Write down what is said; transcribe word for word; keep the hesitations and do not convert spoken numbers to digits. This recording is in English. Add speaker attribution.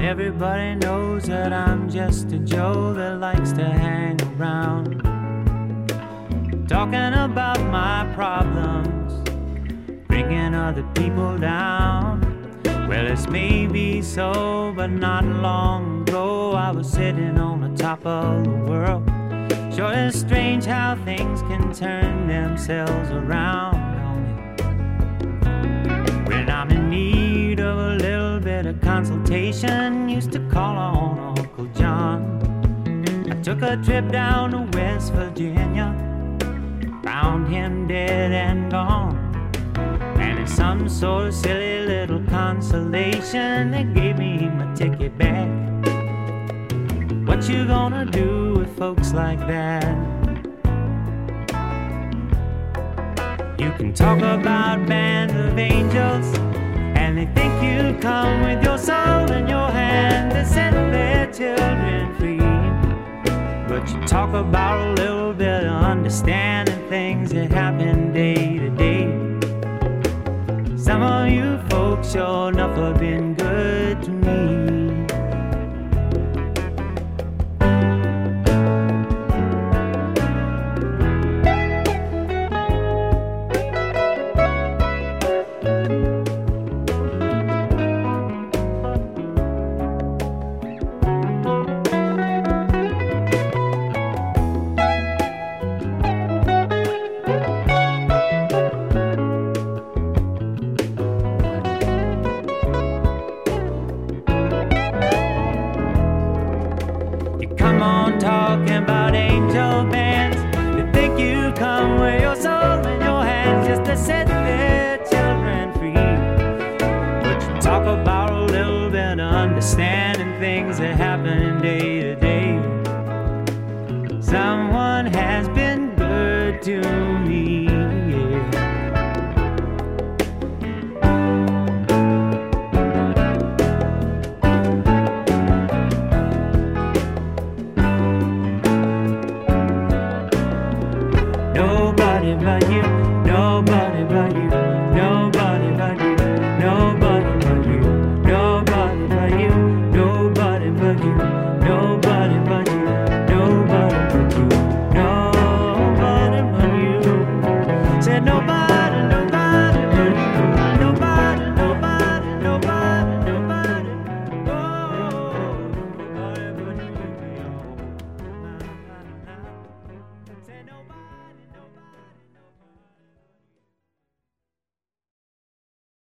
Speaker 1: Everybody knows that I'm just a Joe that likes to hang around, talking about my problems, bringing other people down. Well, it's maybe so, but not long ago I was sitting on the top of the world. Sure, it's strange how things can turn themselves around on me. When I'm in need of a little bit of consultation, used to call on Uncle John. I took a trip down to West Virginia, found him dead and gone. And in some sort of silly little consolation, they gave me my ticket back. What you gonna do with folks like that? You can talk about bands of angels, and they think you come with your soul in your hand to set their children free. But you talk about a little bit of understanding things that happen day to day. Some of you folks sure enough have been good to me. Come on, talking about angel bands. They think you come with your soul in your hands just to set their children free. But you talk about a little bit of understanding things that happen day to day. Some